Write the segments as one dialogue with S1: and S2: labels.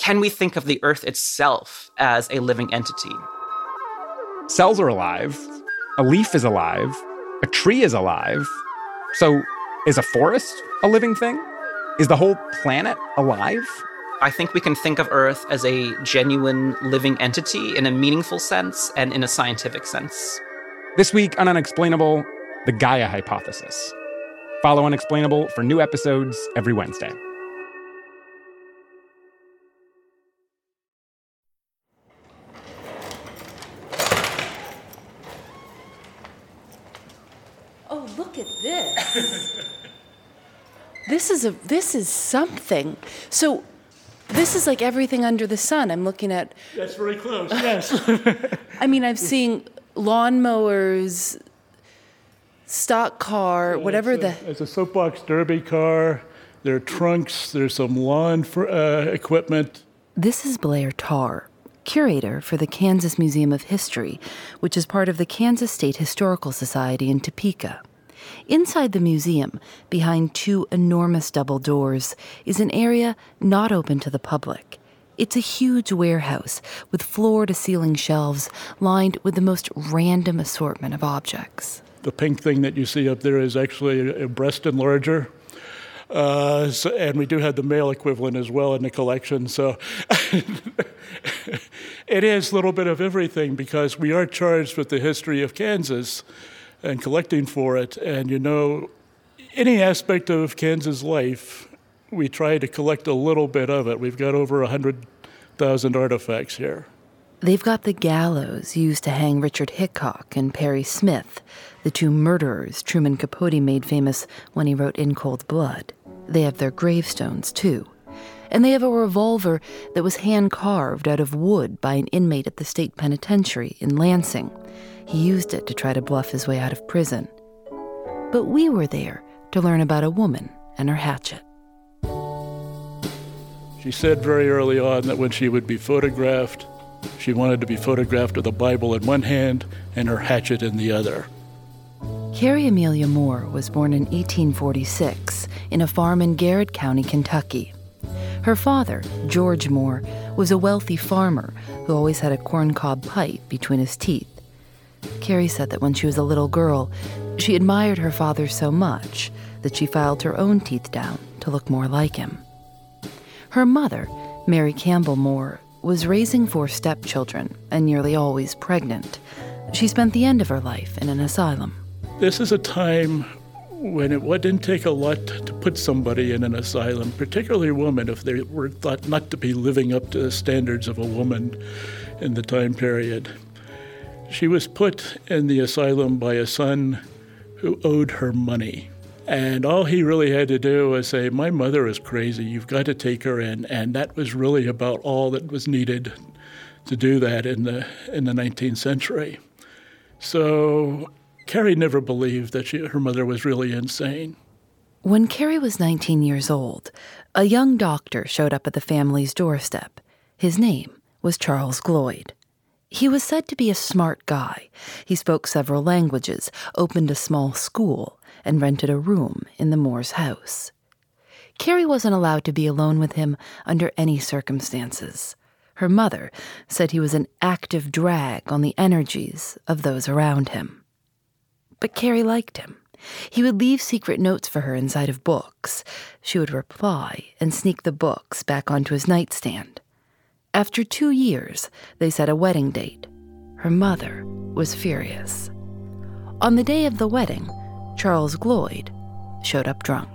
S1: can we think of the Earth itself as a living entity?
S2: Cells are alive. A leaf is alive. A tree is alive. So is a forest a living thing? Is the whole planet alive?
S1: I think we can think of Earth as a genuine living entity in a meaningful sense and in a scientific sense.
S2: This week on Unexplainable, the Gaia hypothesis. Follow Unexplainable for new episodes every Wednesday.
S3: Oh, look at this. This is something. So this is like everything under the sun. I'm looking at...
S4: That's very close, yes.
S3: I mean, I've seen lawnmowers, stock car, whatever
S4: It's a soapbox derby car. There are trunks. There's some lawn equipment.
S3: This is Blair Tarr, curator for the Kansas Museum of History, which is part of the Kansas State Historical Society in Topeka. Inside the museum, behind two enormous double doors, is an area not open to the public. It's a huge warehouse with floor-to-ceiling shelves lined with the most random assortment of objects.
S4: The pink thing that you see up there is actually a breast enlarger. And we do have the male equivalent as well in the collection. So it is a little bit of everything because we are charged with the history of Kansas and collecting for it. And, you know, any aspect of Kansas life, we try to collect a little bit of it. We've got over 100,000 artifacts here.
S3: They've got the gallows used to hang Richard Hickok and Perry Smith, the two murderers Truman Capote made famous when he wrote In Cold Blood. They have their gravestones, too. And they have a revolver that was hand-carved out of wood by an inmate at the state penitentiary in Lansing. He used it to try to bluff his way out of prison. But we were there to learn about a woman and her hatchet.
S4: She said very early on that when she would be photographed, she wanted to be photographed with a Bible in one hand and her hatchet in the other.
S3: Carrie Amelia Moore was born in 1846 in a farm in Garrett County, Kentucky. Her father, George Moore, was a wealthy farmer who always had a corncob pipe between his teeth. Carrie said that when she was a little girl, she admired her father so much that she filed her own teeth down to look more like him. Her mother, Mary Campbell Moore, was raising 4 stepchildren and nearly always pregnant. She spent the end of her life in an asylum.
S4: This is a time when it didn't take a lot to put somebody in an asylum, particularly a woman, if they were thought not to be living up to the standards of a woman in the time period. She was put in the asylum by a son who owed her money. And all he really had to do was say, my mother is crazy, you've got to take her in. And that was really about all that was needed to do that in the 19th century. So Carrie never believed that her mother was really insane.
S3: When Carrie was 19 years old, a young doctor showed up at the family's doorstep. His name was Charles Gloyd. He was said to be a smart guy. He spoke several languages, opened a small school, and rented a room in the Moore's house. Carrie wasn't allowed to be alone with him under any circumstances. Her mother said he was an active drag on the energies of those around him. But Carrie liked him. He would leave secret notes for her inside of books. She would reply and sneak the books back onto his nightstand. After 2 years, they set a wedding date. Her mother was furious. On the day of the wedding, Charles Gloyd showed up drunk.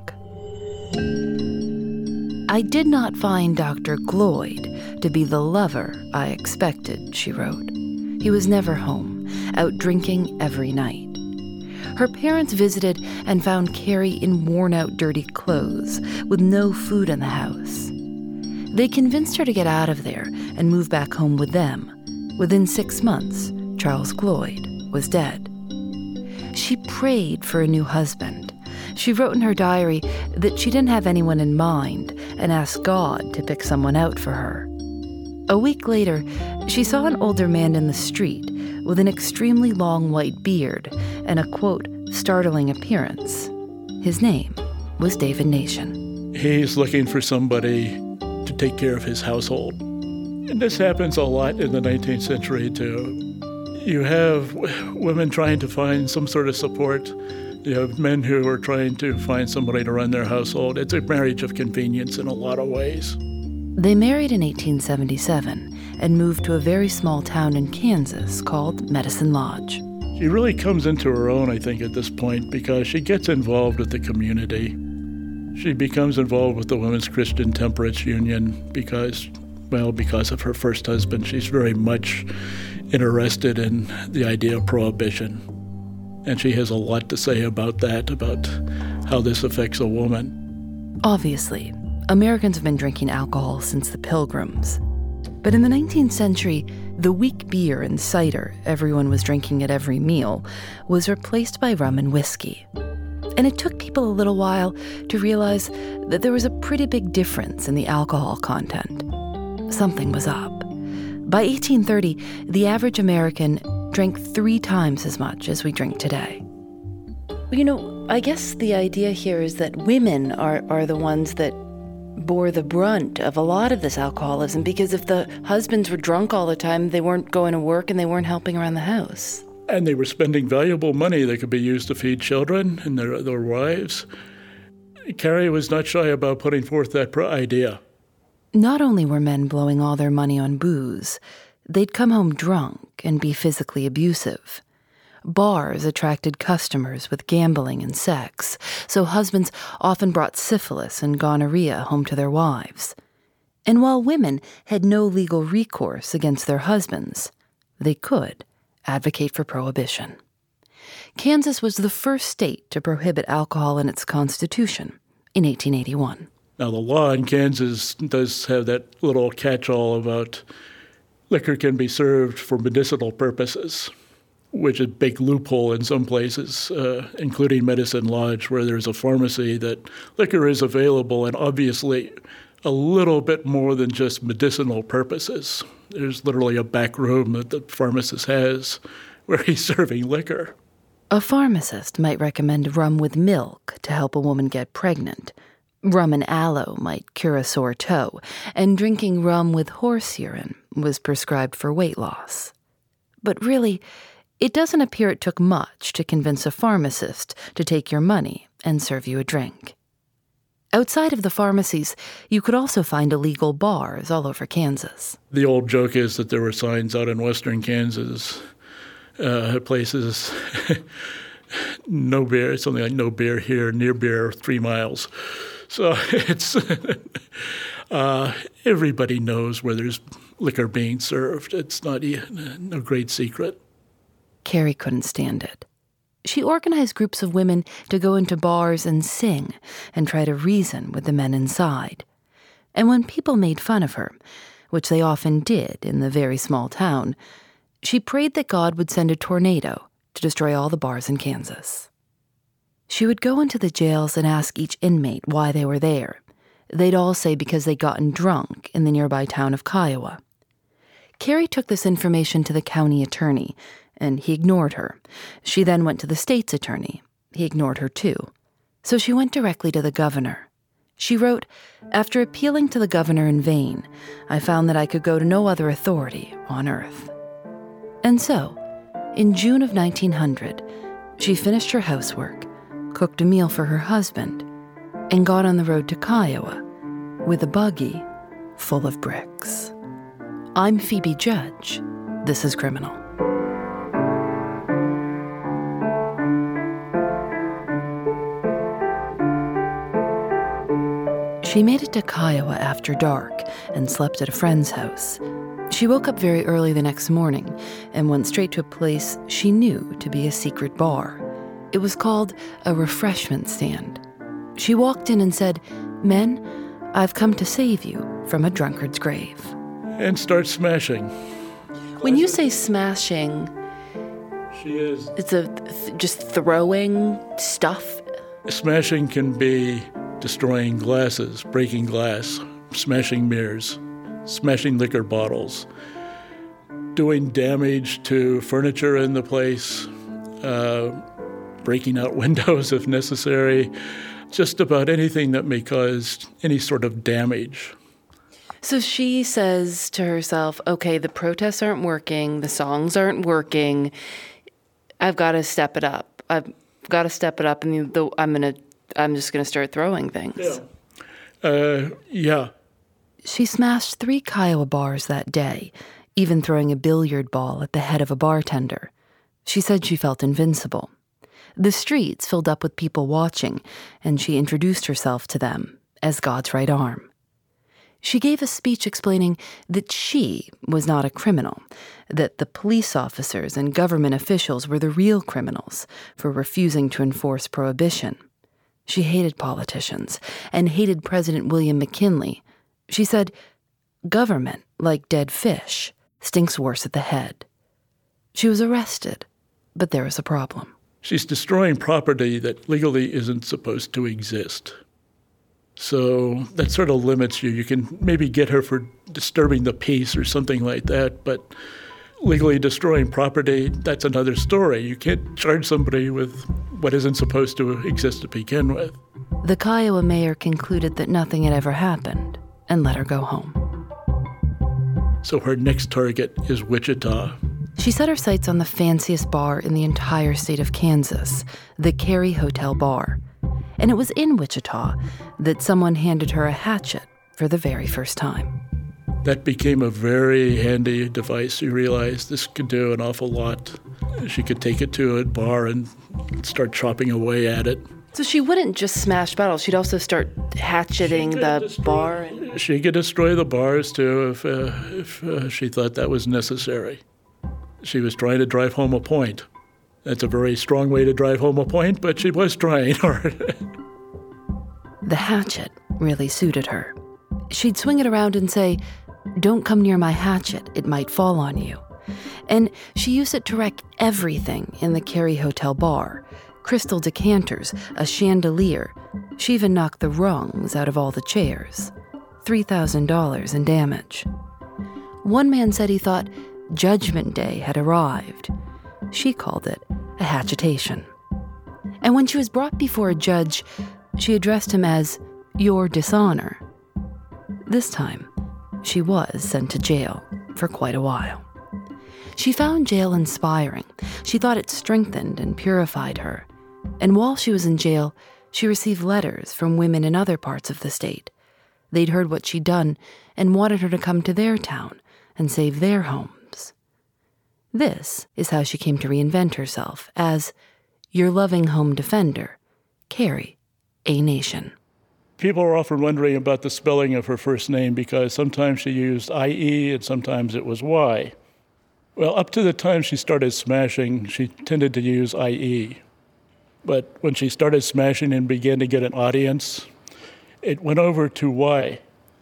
S3: I did not find Dr. Gloyd to be the lover I expected, she wrote. He was never home, out drinking every night. Her parents visited and found Carrie in worn-out, dirty clothes with no food in the house. They convinced her to get out of there and move back home with them. Within 6 months, Charles Gloyd was dead. She prayed for a new husband. She wrote in her diary that she didn't have anyone in mind and asked God to pick someone out for her. A week later, she saw an older man in the street with an extremely long white beard and a, quote, startling appearance. His name was David Nation.
S4: He's looking for somebody to take care of his household. And this happens a lot in the 19th century, too. You have women trying to find some sort of support. You have men who are trying to find somebody to run their household. It's a marriage of convenience in a lot of ways.
S3: They married in 1877 and moved to a very small town in Kansas called Medicine Lodge.
S4: She really comes into her own, I think, at this point because she gets involved with the community. She becomes involved with the Women's Christian Temperance Union because of her first husband. She's very much interested in the idea of prohibition. And she has a lot to say about that, about how this affects a woman.
S3: Obviously, Americans have been drinking alcohol since the Pilgrims. But in the 19th century, the weak beer and cider everyone was drinking at every meal was replaced by rum and whiskey. And it took people a little while to realize that there was a pretty big difference in the alcohol content. Something was up. By 1830, the average American drank 3 times as much as we drink today. You know, I guess the idea here is that women are the ones that bore the brunt of a lot of this alcoholism, because if the husbands were drunk all the time, they weren't going to work and they weren't helping around the house.
S4: And they were spending valuable money that could be used to feed children and their wives. Carrie was not shy about putting forth that idea.
S3: Not only were men blowing all their money on booze, they'd come home drunk and be physically abusive. Bars attracted customers with gambling and sex, so husbands often brought syphilis and gonorrhea home to their wives. And while women had no legal recourse against their husbands, they could advocate for prohibition. Kansas was the first state to prohibit alcohol in its constitution in 1881.
S4: Now, the law in Kansas does have that little catch-all about liquor can be served for medicinal purposes, which is a big loophole in some places, including Medicine Lodge, where there's a pharmacy that liquor is available, and obviously a little bit more than just medicinal purposes. There's literally a back room that the pharmacist has where he's serving liquor.
S3: A pharmacist might recommend rum with milk to help a woman get pregnant. Rum and aloe might cure a sore toe, and drinking rum with horse urine was prescribed for weight loss. But really, it doesn't appear it took much to convince a pharmacist to take your money and serve you a drink. Outside of the pharmacies, you could also find illegal bars all over Kansas.
S4: The old joke is that there were signs out in western Kansas, places, no beer, something like no beer here, near beer 3 miles. So it's everybody knows where there's liquor being served. It's not no great secret.
S3: Carrie couldn't stand it. She organized groups of women to go into bars and sing and try to reason with the men inside. And when people made fun of her, which they often did in the very small town, she prayed that God would send a tornado to destroy all the bars in Kansas. She would go into the jails and ask each inmate why they were there. They'd all say because they'd gotten drunk in the nearby town of Kiowa. Carrie took this information to the county attorney, and he ignored her. She then went to the state's attorney. He ignored her too. So she went directly to the governor. She wrote, "After appealing to the governor in vain, I found that I could go to no other authority on earth." And so, in June of 1900, she finished her housework, cooked a meal for her husband, and got on the road to Kiowa with a buggy full of bricks. I'm Phoebe Judge. This is Criminal. She made it to Kiowa after dark and slept at a friend's house. She woke up very early the next morning and went straight to a place she knew to be a secret bar. It was called a refreshment stand. She walked in and said, "Men, I've come to save you from a drunkard's grave."
S4: And start smashing.
S3: When you say smashing,
S4: She is.
S3: it's just throwing stuff.
S4: Smashing can be destroying glasses, breaking glass, smashing mirrors, smashing liquor bottles, doing damage to furniture in the place, breaking out windows if necessary, just about anything that may cause any sort of damage.
S3: So she says to herself, okay, the protests aren't working, the songs aren't working. I've got to step it up. I've got to step it up, and I'm just going to start throwing things.
S4: Yeah.
S3: She smashed 3 Kiowa bars that day, even throwing a billiard ball at the head of a bartender. She said she felt invincible. The streets filled up with people watching, and she introduced herself to them as God's right arm. She gave a speech explaining that she was not a criminal, that the police officers and government officials were the real criminals for refusing to enforce prohibition. She hated politicians and hated President William McKinley. She said, "Government, like dead fish, stinks worse at the head." She was arrested, but there was a problem.
S4: She's destroying property that legally isn't supposed to exist. So that sort of limits you. You can maybe get her for disturbing the peace or something like that, but legally destroying property, that's another story. You can't charge somebody with what isn't supposed to exist to begin with.
S3: The Kiowa mayor concluded that nothing had ever happened and let her go home.
S4: So her next target is Wichita.
S3: She set her sights on the fanciest bar in the entire state of Kansas, the Carey Hotel Bar. And it was in Wichita that someone handed her a hatchet for the very first time.
S4: That became a very handy device. You realize this could do an awful lot. She could take it to a bar and start chopping away at it.
S3: So she wouldn't just smash bottles, she'd also start hatcheting the bar?
S4: She could destroy the bars, too, if she thought that was necessary. She was trying to drive home a point. That's a very strong way to drive home a point, but she was trying hard.
S3: The hatchet really suited her. She'd swing it around and say, "Don't come near my hatchet, it might fall on you." And she used it to wreck everything in the Carey Hotel Bar. Crystal decanters, a chandelier. She even knocked the rungs out of all the chairs. $3,000 in damage. One man said he thought Judgment Day had arrived. She called it a hatchetation. And when she was brought before a judge, she addressed him as "Your Dishonor." This time, she was sent to jail for quite a while. She found jail inspiring. She thought it strengthened and purified her. And while she was in jail, she received letters from women in other parts of the state. They'd heard what she'd done and wanted her to come to their town and save their homes. This is how she came to reinvent herself as your loving home defender, Carey A. Nation.
S4: People are often wondering about the spelling of her first name because sometimes she used I-E and sometimes it was Y. Well, up to the time she started smashing, she tended to use I-E. But when she started smashing and began to get an audience, it went over to Y.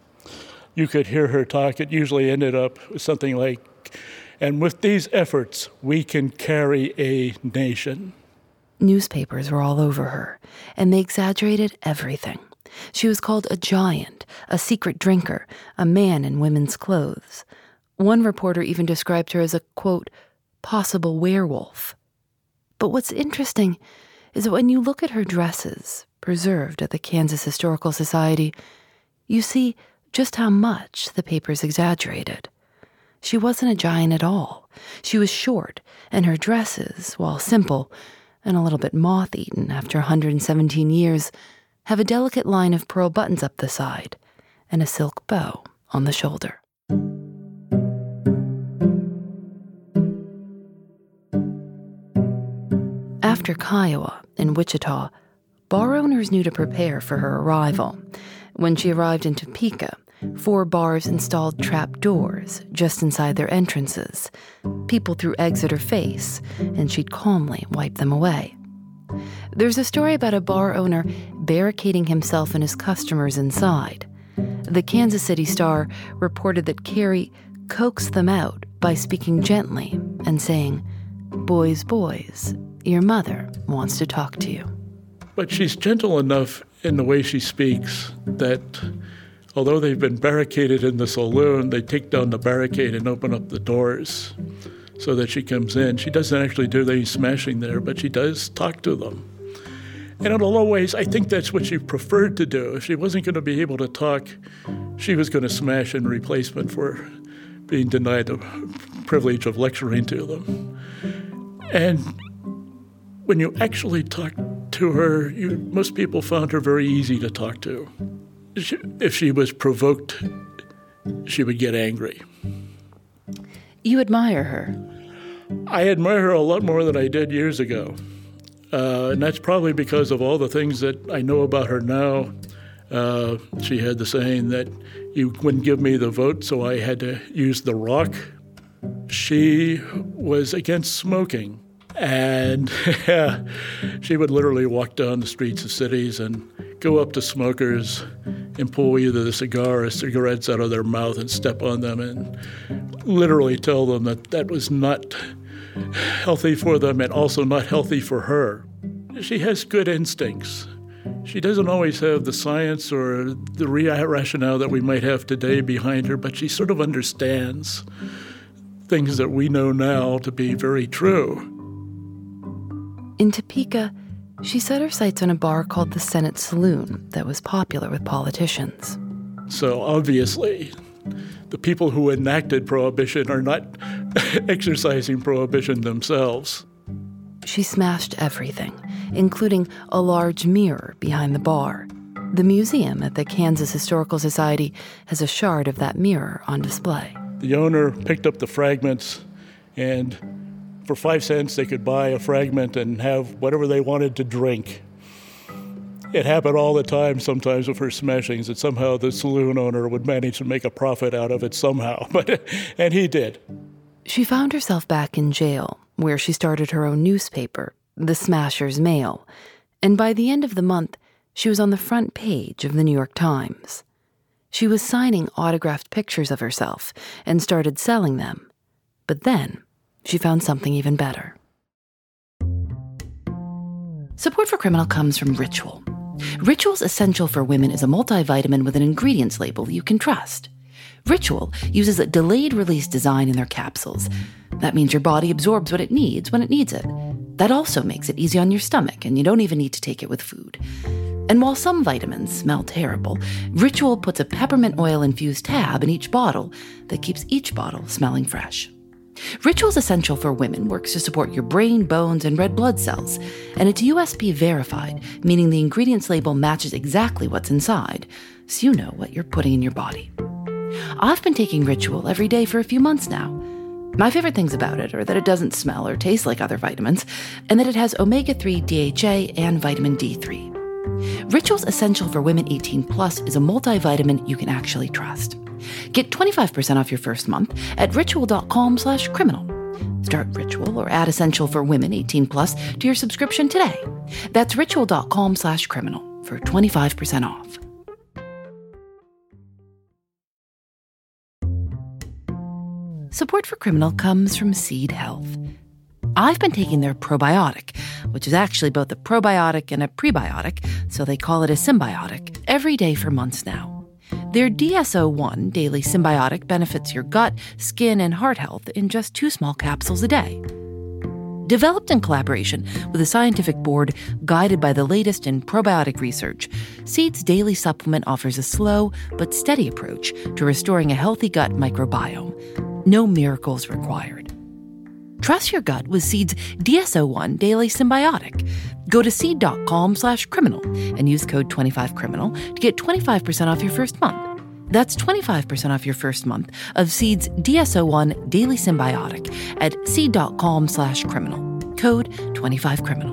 S4: You could hear her talk. It usually ended up with something like, "And with these efforts, we can carry a nation."
S3: Newspapers were all over her, and they exaggerated everything. She was called a giant, a secret drinker, a man in women's clothes. One reporter even described her as a, quote, possible werewolf. But what's interesting is that when you look at her dresses, preserved at the Kansas Historical Society, you see just how much the papers exaggerated. She wasn't a giant at all. She was short, and her dresses, while simple and a little bit moth-eaten after 117 years, have a delicate line of pearl buttons up the side and a silk bow on the shoulder. After Kiowa and Wichita, bar owners knew to prepare for her arrival. When she arrived in Topeka, 4 bars installed trap doors just inside their entrances. People threw eggs at her face, and she'd calmly wipe them away. There's a story about a bar owner barricading himself and his customers inside. The Kansas City Star reported that Carey coaxed them out by speaking gently and saying, "Boys, boys, your mother wants to talk to you."
S4: But she's gentle enough in the way she speaks that although they've been barricaded in the saloon, they take down the barricade and open up the doors so that she comes in. She doesn't actually do any smashing there, but she does talk to them. And in a lot of ways, I think that's what she preferred to do. If she wasn't going to be able to talk, she was going to smash in replacement for being denied the privilege of lecturing to them. And when you actually talk to her, most people found her very easy to talk to. If she was provoked, she would get angry.
S3: You admire her?
S4: I admire her a lot more than I did years ago. And that's probably because of all the things that I know about her now. She had the saying that you wouldn't give me the vote, so I had to use the rock. She was against smoking. And she would literally walk down the streets of cities and go up to smokers and pull either the cigar or cigarettes out of their mouth and step on them and literally tell them that that was not healthy for them and also not healthy for her. She has good instincts. She doesn't always have the science or the rationale that we might have today behind her, but she sort of understands things that we know now to be very true.
S3: In Topeka, she set her sights on a bar called the Senate Saloon that was popular with politicians.
S4: So obviously, the people who enacted Prohibition are not exercising Prohibition themselves.
S3: She smashed everything, including a large mirror behind the bar. The museum at the Kansas Historical Society has a shard of that mirror on display.
S4: The owner picked up the fragments, and for 5 cents they could buy a fragment and have whatever they wanted to drink. It happened all the time sometimes with her smashings, that somehow the saloon owner would manage to make a profit out of it somehow, and he did.
S3: She found herself back in jail, where she started her own newspaper, The Smasher's Mail, and by the end of the month, she was on the front page of the New York Times. She was signing autographed pictures of herself and started selling them. But then, she found something even better. Support for Criminal comes from Ritual. Ritual's Essential for Women is a multivitamin with an ingredients label you can trust. Ritual uses a delayed-release design in their capsules. That means your body absorbs what it needs when it needs it. That also makes it easy on your stomach, and you don't even need to take it with food. And while some vitamins smell terrible, Ritual puts a peppermint oil-infused tab in each bottle that keeps each bottle smelling fresh. Ritual's Essential for Women works to support your brain, bones, and red blood cells, and it's USP verified, meaning the ingredients label matches exactly what's inside, so you know what you're putting in your body. I've been taking Ritual every day for a few months now. My favorite things about it are that it doesn't smell or taste like other vitamins, and that it has omega-3 DHA and vitamin D3. Ritual's Essential for Women 18 Plus is a multivitamin you can actually trust. Get 25% off your first month at ritual.com/criminal. Start Ritual or add Essential for Women 18 Plus to your subscription today. That's ritual.com/criminal for 25% off. Support for Criminal comes from Seed Health. I've been taking their probiotic, which is actually both a probiotic and a prebiotic, so they call it a symbiotic, every day for months now. Their DSO1 Daily Symbiotic benefits your gut, skin, and heart health in just 2 small capsules a day. Developed in collaboration with a scientific board guided by the latest in probiotic research, Seed's daily supplement offers a slow but steady approach to restoring a healthy gut microbiome. No miracles required. Trust your gut with Seed's DSO1 Daily Symbiotic. Go to seed.com/criminal and use code 25criminal to get 25% off your first month. That's 25% off your first month of Seed's DSO1 Daily Symbiotic at seed.com/criminal. Code 25criminal.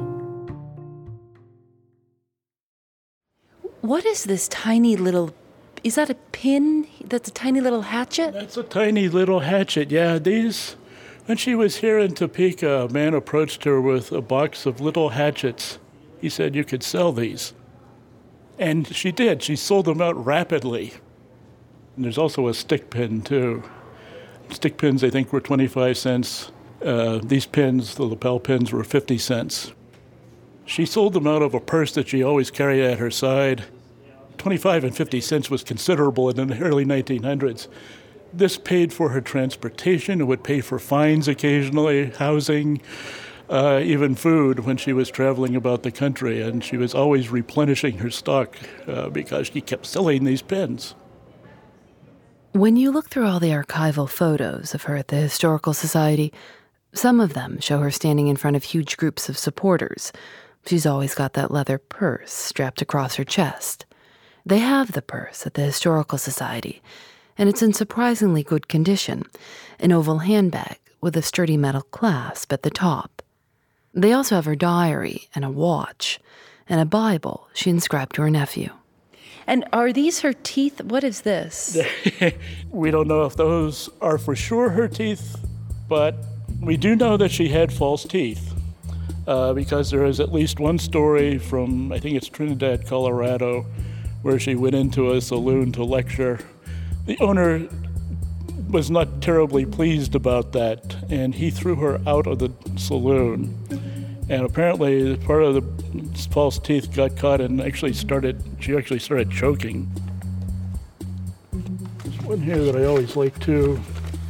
S3: What is this tiny little... Is that a pin? That's a tiny little hatchet?
S4: That's a tiny little hatchet, yeah. When she was here in Topeka, a man approached her with a box of little hatchets. He said you could sell these. And she did. She sold them out rapidly. And there's also a stick pin, too. Stick pins, I think, were 25 cents. These pins, the lapel pins, were 50 cents. She sold them out of a purse that she always carried at her side. 25 and 50 cents was considerable in the early 1900s. This paid for her transportation. It would pay for fines occasionally, housing. even food when she was traveling about the country, and she was always replenishing her stock because she kept selling these pins.
S3: When you look through all the archival photos of her at the Historical Society, some of them show her standing in front of huge groups of supporters. She's always got that leather purse strapped across her chest. They have the purse at the Historical Society, and it's in surprisingly good condition, an oval handbag with a sturdy metal clasp at the top. They also have her diary and a watch and a Bible she inscribed to her nephew. And are these her teeth? What is this?
S4: We don't know if those are for sure her teeth, but we do know that she had false teeth because there is at least one story from, I think it's Trinidad, Colorado, where she went into a saloon to lecture. The owner was not terribly pleased about that, and he threw her out of the saloon. And apparently part of the false teeth got caught and she actually started choking. There's one here that I always like too.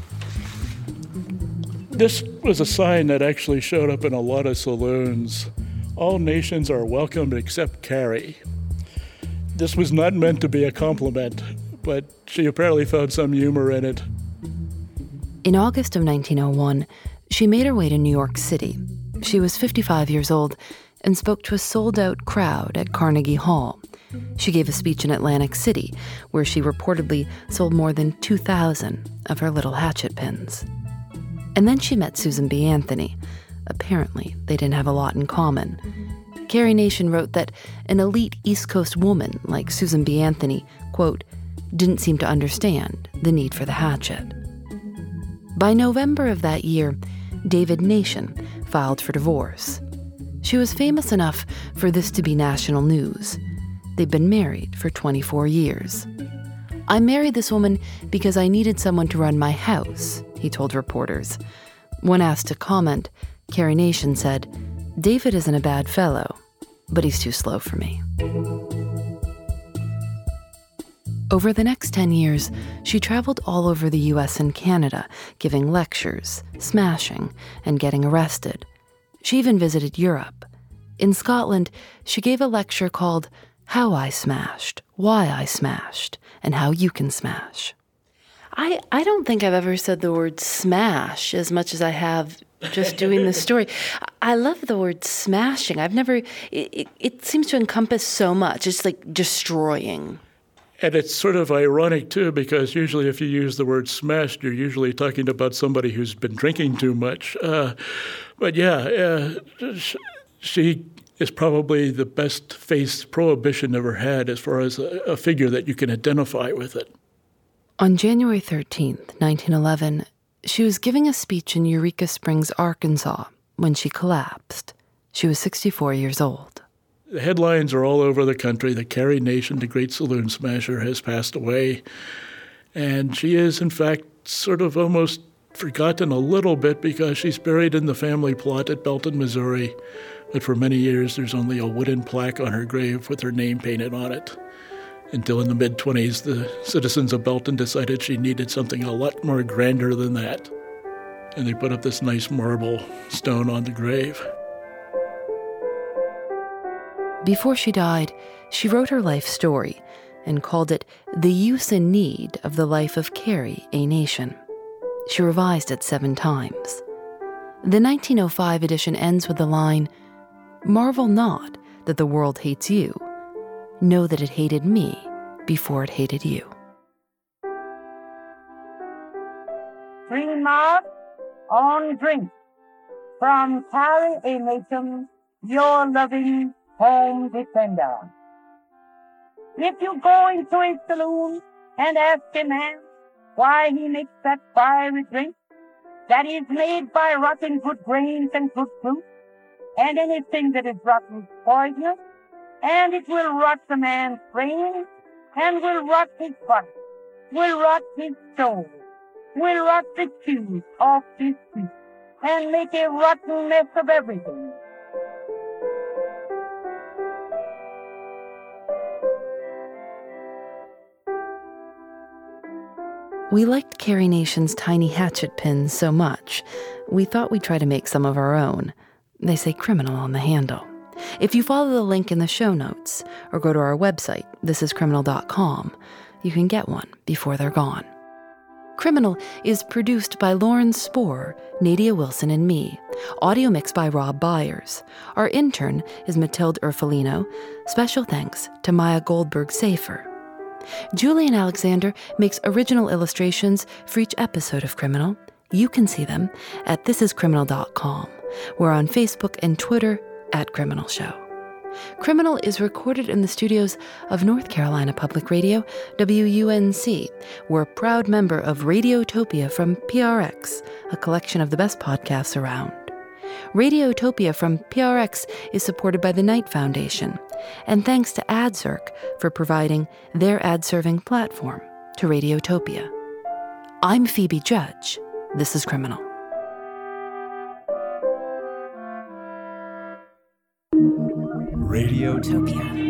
S4: This was a sign that actually showed up in a lot of saloons. All nations are welcome except Carrie. This was not meant to be a compliment, but she apparently found some humor in it.
S3: In August of 1901, she made her way to New York City. She was 55 years old and spoke to a sold-out crowd at Carnegie Hall. She gave a speech in Atlantic City, where she reportedly sold more than 2,000 of her little hatchet pins. And then she met Susan B. Anthony. Apparently, they didn't have a lot in common. Carrie Nation wrote that an elite East Coast woman like Susan B. Anthony, quote, didn't seem to understand the need for the hatchet. By November of that year, David Nation filed for divorce. She was famous enough for this to be national news. They'd been married for 24 years. I married this woman because I needed someone to run my house, he told reporters. When asked to comment, Carrie Nation said, David isn't a bad fellow, but he's too slow for me. Over the next 10 years, she traveled all over the U.S. and Canada, giving lectures, smashing, and getting arrested. She even visited Europe. In Scotland, she gave a lecture called How I Smashed, Why I Smashed, and How You Can Smash. I don't think I've ever said the word smash as much as I have just doing this story. I love the word smashing. It seems to encompass so much. It's like destroying.
S4: And it's sort of ironic, too, because usually if you use the word smashed, you're usually talking about somebody who's been drinking too much. But she is probably the best face Prohibition ever had as far as a figure that you can identify with it.
S3: On January 13th, 1911, she was giving a speech in Eureka Springs, Arkansas, when she collapsed. She was 64 years old.
S4: The headlines are all over the country that Carrie Nation, the great saloon smasher, has passed away. And she is, in fact, sort of almost forgotten a little bit because she's buried in the family plot at Belton, Missouri. But for many years, there's only a wooden plaque on her grave with her name painted on it. Until in the mid-20s, the citizens of Belton decided she needed something a lot more grander than that. And they put up this nice marble stone on the grave.
S3: Before she died, she wrote her life story and called it The Use and Need of the Life of Carrie A. Nation. She revised it 7 times. The 1905 edition ends with the line, "Marvel not that the world hates you. Know that it hated me before it hated you."
S5: Drink out on drink from Carrie A. Nation, your loving home defender. If you go into a saloon and ask a man why he makes that fiery drink that is made by rotten good grains and good fruit, and anything that is rotten is poisonous, and it will rot the man's brain, and will rot his body, will rot his soul, will rot the juice off his teeth, and make a rotten mess of everything.
S3: We liked Carrie Nation's tiny hatchet pins so much, we thought we'd try to make some of our own. They say criminal on the handle. If you follow the link in the show notes or go to our website, thisiscriminal.com, you can get one before they're gone. Criminal is produced by Lauren Spohr, Nadia Wilson, and me. Audio mixed by Rob Byers. Our intern is Matilde Urfolino. Special thanks to Maya Goldberg-Safer. Julian Alexander makes original illustrations for each episode of Criminal. You can see them at thisiscriminal.com. We're on Facebook and Twitter at Criminal Show. Criminal is recorded in the studios of North Carolina Public Radio, WUNC. We're a proud member of Radiotopia from PRX, a collection of the best podcasts around. Radiotopia from PRX is supported by the Knight Foundation, and thanks to AdZerk for providing their ad-serving platform to Radiotopia. I'm Phoebe Judge. This is Criminal.
S6: Radiotopia.